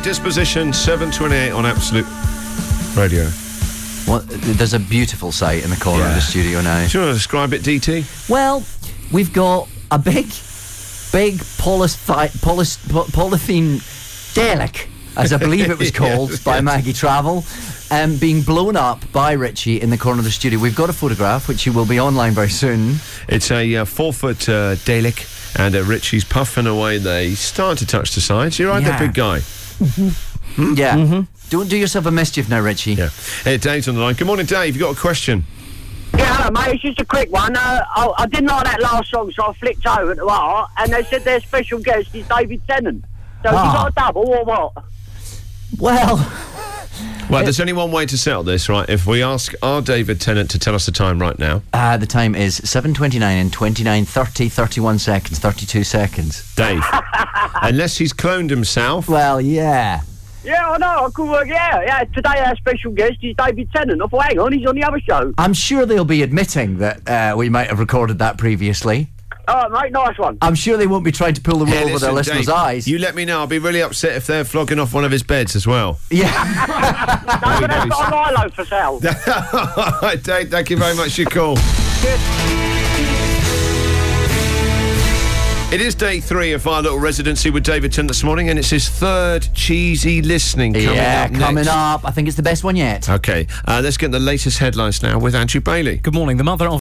Disposition, 7:28 on Absolute Radio. Well, there's a beautiful sight in the corner of the studio now. Do you want to describe it, DT? Well, we've got a big polythene Dalek, as I believe it was called by Maggie Travel, being blown up by Richie in the corner of the studio. We've got a photograph, which will be online very soon. It's a 4-foot Dalek, and Richie's puffing away there. He's starting to touch the sides. You're right, that big guy. Yeah. Mm-hmm. Don't do yourself a mischief now, Richie. Yeah. Hey, Dave's on the line. Good morning, Dave. You got a question? Yeah, hello, mate. It's just a quick one. I didn't like that last song, so I flicked over to art, and they said their special guest is David Tennant. So have you got a double or what? Well, there's only one way to settle this, right? If we ask our David Tennant to tell us the time right now. The time is 7:29 and 29, 30, 31 seconds, 32 seconds. Dave, unless he's cloned himself. Well, yeah. Yeah, I know. I could work it out. Yeah, today our special guest is David Tennant. I thought, hang on, he's on the other show. I'm sure they'll be admitting that we might have recorded that previously. All right, mate, nice one. I'm sure they won't be trying to pull the wool over their listeners' Dave, eyes. You let me know. I'll be really upset if they're flogging off one of his beds as well. Yeah. No, but that's got a Milo for sale. All right, Dave, thank you very much for your call. It is day 3 of our little residency with David Tennant this morning, and it's his 3rd cheesy listening coming up. I think it's the best one yet. Okay, let's get the latest headlines now with Andrew Bailey. Good morning. The mother of